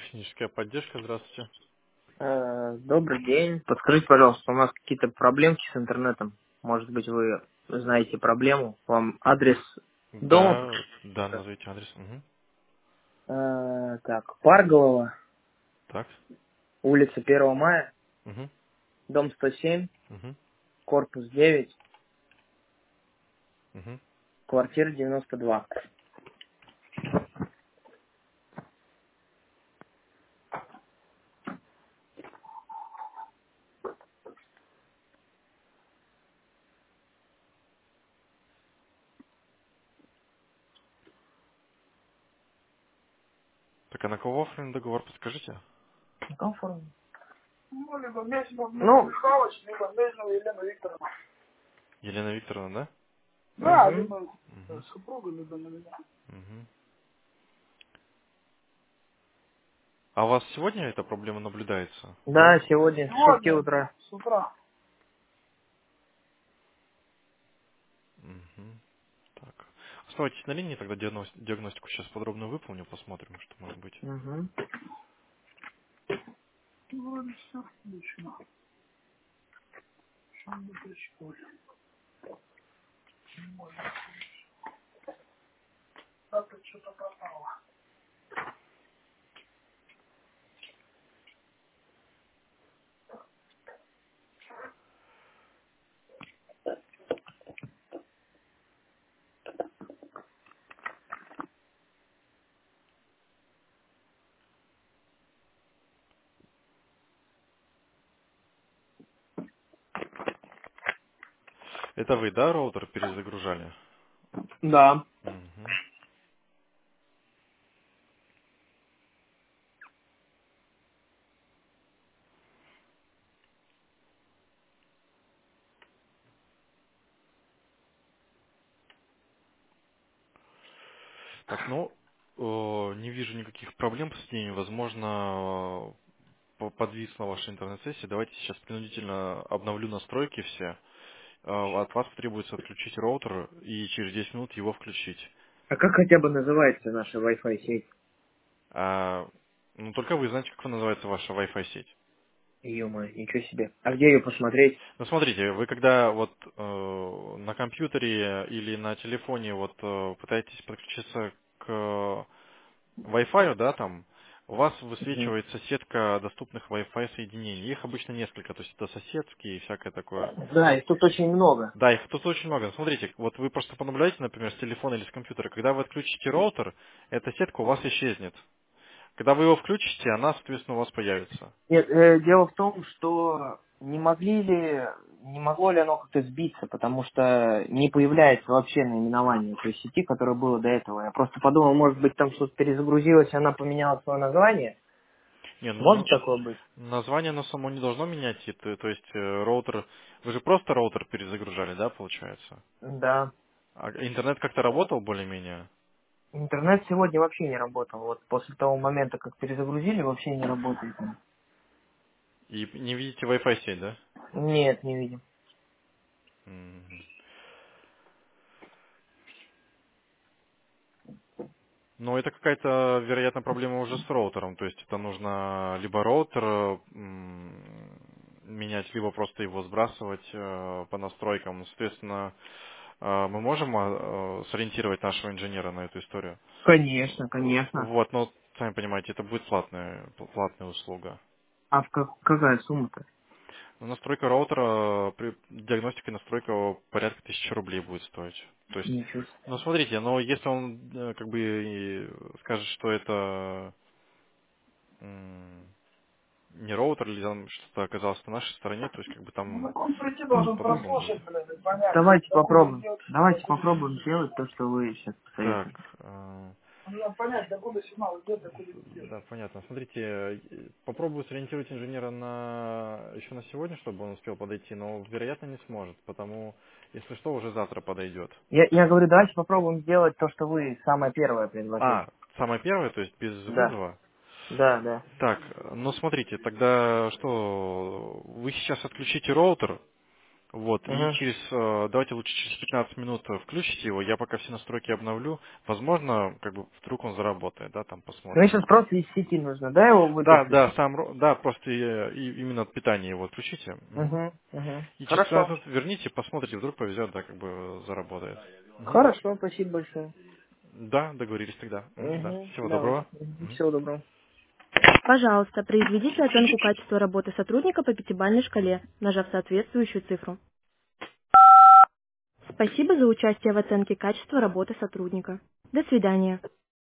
Техническая поддержка, здравствуйте. Добрый день. Подскажите, пожалуйста, у нас какие-то проблемки с интернетом. Может быть, вы знаете проблему. Вам адрес дома? Да, назовите адрес. Мгм. Так, Парголова, Так. улица 1 мая, Мгм. дом 107, Мгм. корпус 9, Мгм. квартира 92. Так, а на кого оформлен договор, подскажите? На каком форуме? Ну, Михалыч, либо Мельнова Елена Викторовна. Елена Викторовна, да? Да, либо Мгм. супруга, либо на меня. Мгм. А у вас сегодня эта проблема наблюдается? Да, сегодня с 6 утра. С утра. Мгм. Так. Оставайтесь на линии, тогда диагностику сейчас подробно выполню, посмотрим, что может быть. Угу. Вроде все отлично. Сам бы пришел. Так что-то пропало. Это вы, да, роутер перезагружали? Да. Мгм. Так, ну, не вижу никаких проблем с ними. Возможно, подвисла ваша интернет-сессия. Давайте сейчас принудительно обновлю настройки все. От вас потребуется отключить роутер и через 10 минут его включить. А как хотя бы называется наша Wi-Fi сеть? А, ну, только вы знаете, как называется ваша Wi-Fi сеть. Ё-моё, ничего себе. А где ее посмотреть? Ну, смотрите, вы когда вот на компьютере или на телефоне вот пытаетесь подключиться к Wi-Fi, да, там, у вас Мгм. высвечивается сетка доступных Wi-Fi соединений. Их обычно несколько, то есть это соседские и всякое такое. Да, их тут очень много. Да, их тут очень много. Смотрите, вот вы просто понаблюдаете, например, с телефона или с компьютера. Когда вы отключите роутер, эта сетка у вас исчезнет. Когда вы его включите, она, соответственно, у вас появится. Нет, дело в том, что не могло ли оно как-то сбиться, потому что не появляется вообще наименование той сети, которое было до этого. Я просто подумал, может быть, там что-то перезагрузилось, и она поменяла свое название. Не, Может ну, такое быть? название оно само не должно менять. То есть роутер... Вы же просто роутер перезагружали, да, получается? Да. А интернет как-то работал более-менее? Интернет сегодня вообще не работал. Вот после того момента, как перезагрузили, вообще не работает. И не видите Wi-Fi сеть, да? Нет, не видим. Мгм. Но это какая-то, вероятно, проблема уже с роутером. То есть это нужно либо роутер менять, либо просто его сбрасывать по настройкам. Ну, соответственно, мы можем сориентировать нашего инженера на эту историю. Конечно, конечно. Вот, но сами понимаете, это будет платная услуга. А какая сумма-то? Ну, настройка роутера, при диагностике настройка порядка 1000 рублей будет стоить. То есть, Ничего себе. ну смотрите, но если он как бы скажет, что это не роутер или там что-то оказалось на нашей стороне, то есть как бы Ну, там так он прийти должен по-другому будет. прослушать, блин, и понять. Давайте попробуем. Давайте попробуем сделать то, что вы сейчас Так, посоветуете. Надо понять, докуда сигнал идет, докуда не идет. да, понятно. Смотрите, попробую сориентировать инженера еще на сегодня, чтобы он успел подойти, но, вероятно, не сможет, потому, если что, уже завтра подойдет. Я говорю, давайте попробуем сделать то, что вы самое первое предложили. А, самое первое, то есть без Да, вызова. да, да. Так, ну смотрите, тогда что, вы сейчас отключите роутер, Вот, и Угу. давайте лучше через 15 минут включите его, я пока все настройки обновлю. Возможно, как бы вдруг он заработает, да, там Мне посмотрим. сейчас просто из сети нужно, да, его Да, вытащить? да, да, просто именно от питания его отключите. Мгм. Угу, угу. И через 15 Хорошо. минут верните, посмотрите, вдруг повезет, да, как бы заработает. Мгм. Хорошо, спасибо большое. Да, договорились тогда. Мгм, да. Угу, Всего давайте. доброго. Мгм. Всего доброго. Пожалуйста, произведите оценку качества работы сотрудника по пятибалльной шкале, нажав соответствующую цифру. Спасибо за участие в оценке качества работы сотрудника. До свидания.